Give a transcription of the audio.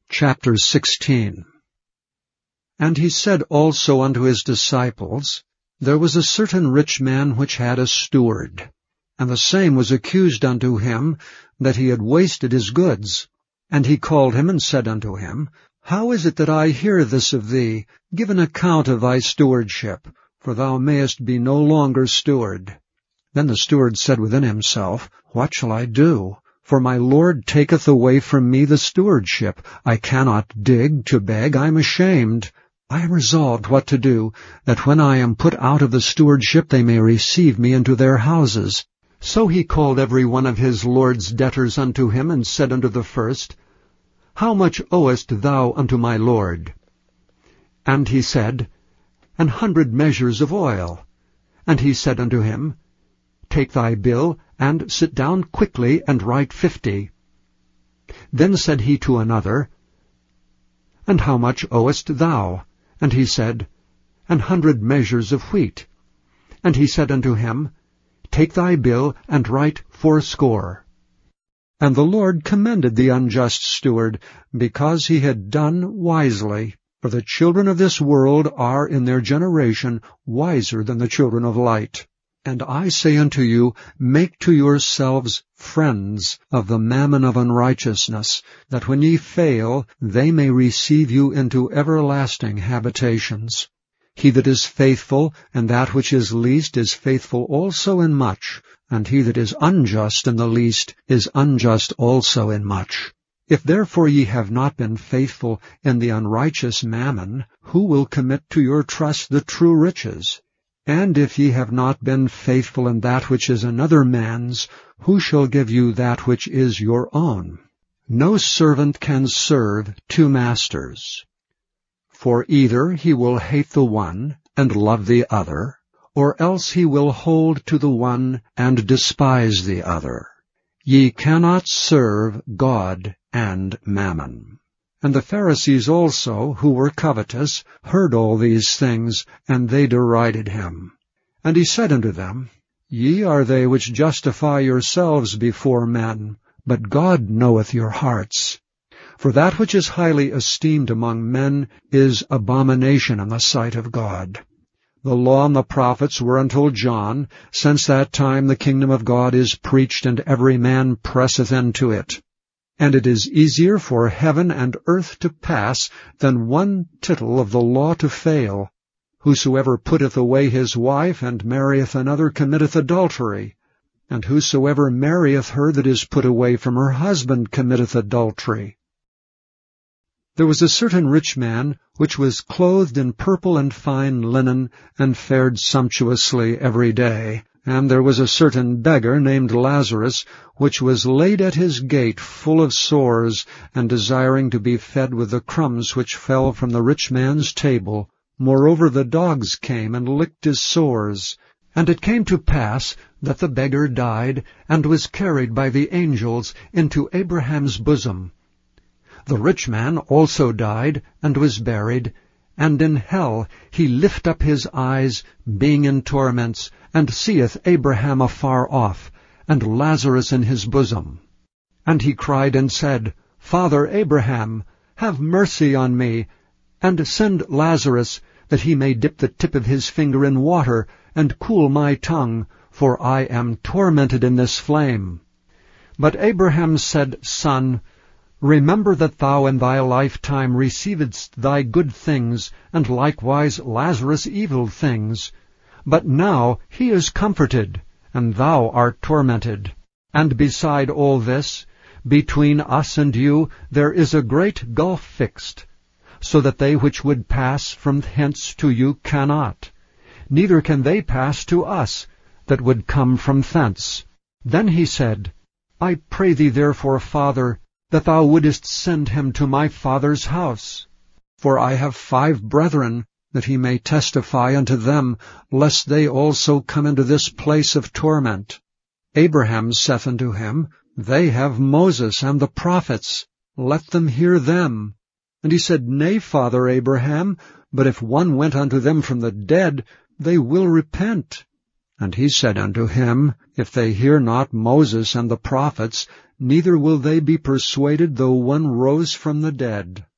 Chapter 16. And he said also unto his disciples, There was a certain rich man which had a steward, and the same was accused unto him that he had wasted his goods. And he called him and said unto him, How is it that I hear this of thee? Give an account of thy stewardship, for thou mayest be no longer steward. Then the steward said within himself, What shall I do? For my Lord taketh away from me the stewardship. I cannot dig to beg, I am ashamed. I am resolved what to do, that when I am put out of the stewardship they may receive me into their houses. So he called every one of his Lord's debtors unto him, and said unto the first, How much owest thou unto my Lord? And he said, 100 measures of oil. And he said unto him, Take thy bill, and sit down quickly, and write 50. Then said he to another, And how much owest thou? And he said, 100 measures of wheat. And he said unto him, Take thy bill, and write 80. And the Lord commended the unjust steward, because he had done wisely. For the children of this world are in their generation wiser than the children of light. And I say unto you, make to yourselves friends of the mammon of unrighteousness, that when ye fail, they may receive you into everlasting habitations. He that is faithful in that which is least is faithful also in much, and he that is unjust in the least is unjust also in much. If therefore ye have not been faithful in the unrighteous mammon, who will commit to your trust the true riches? And if ye have not been faithful in that which is another man's, who shall give you that which is your own? No servant can serve 2 masters. For either he will hate the one, and love the other, or else he will hold to the one, and despise the other. Ye cannot serve God and mammon. And the Pharisees also, who were covetous, heard all these things, and they derided him. And he said unto them, Ye are they which justify yourselves before men, but God knoweth your hearts. For that which is highly esteemed among men is abomination in the sight of God. The law and the prophets were until John. Since that time the kingdom of God is preached, and every man presseth into it. And it is easier for heaven and earth to pass than 1 tittle of the law to fail. Whosoever putteth away his wife, and marrieth another, committeth adultery. And whosoever marrieth her that is put away from her husband committeth adultery. There was a certain rich man, which was clothed in purple and fine linen, and fared sumptuously every day. And there was a certain beggar named Lazarus, which was laid at his gate, full of sores, and desiring to be fed with the crumbs which fell from the rich man's table. Moreover the dogs came and licked his sores. And it came to pass that the beggar died, and was carried by the angels into Abraham's bosom. The rich man also died, and was buried, and in hell he lift up his eyes, being in torments, and seeth Abraham afar off, and Lazarus in his bosom. And he cried and said, Father Abraham, have mercy on me, and send Lazarus, that he may dip the tip of his finger in water, and cool my tongue, for I am tormented in this flame. But Abraham said, Son, remember that thou in thy lifetime receivedst thy good things, and likewise Lazarus evil things. But now he is comforted, and thou art tormented. And beside all this, between us and you there is a great gulf fixed, so that they which would pass from hence to you cannot, neither can they pass to us that would come from thence. Then he said, I pray thee therefore, Father, that thou wouldest send him to my father's house. For I have 5 brethren, that he may testify unto them, lest they also come into this place of torment. Abraham saith unto him, They have Moses and the prophets, let them hear them. And he said, Nay, Father Abraham, but if one went unto them from the dead, they will repent. And he said unto him, If they hear not Moses and the prophets, neither will they be persuaded though one rose from the dead.